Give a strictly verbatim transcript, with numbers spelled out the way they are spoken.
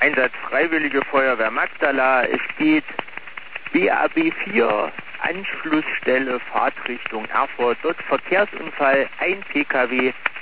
Einsatz Freiwillige Feuerwehr Magdala. Es geht B A B vier, Anschlussstelle, Fahrtrichtung Erfurt. Dort Verkehrsunfall, ein Pkw